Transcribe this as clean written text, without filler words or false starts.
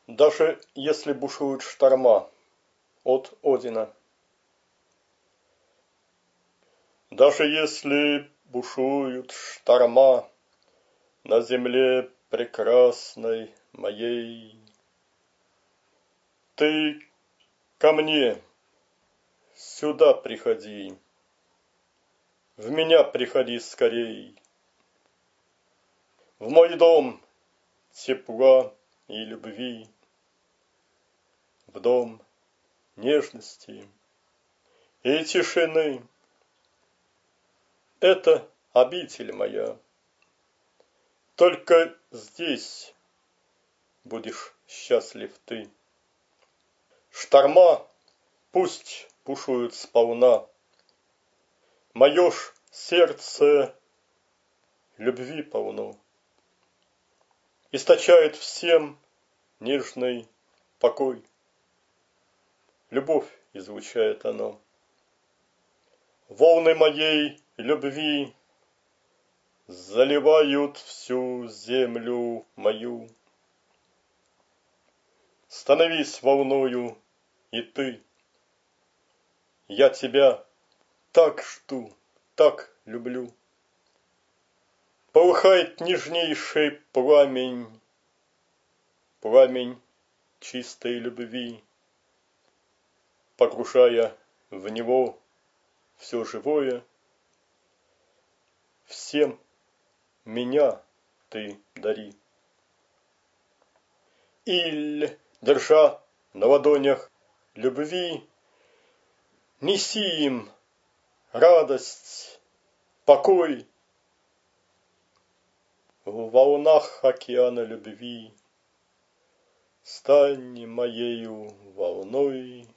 Даже если бушуют шторма. От Одина. Даже если бушуют шторма на земле прекрасной моей, ты ко мне сюда приходи, в меня приходи скорей, в мой дом тепла и любви, в дом нежности и тишины. Это обитель моя. Только здесь будешь счастлив ты. Шторма пусть бушуют сполна. Мое ж сердце любви полно. Источает всем нежный покой. Любовь излучает оно. Волны моей любви заливают всю землю мою. Становись волною и ты. Я тебя так жду, так люблю. Полыхает нежнейший пламень, пламень чистой любви, погружая в него все живое. Всем меня ты дари. Иль, держа на ладонях любви, неси им радость, покой. В волнах океана любви стань моею волной.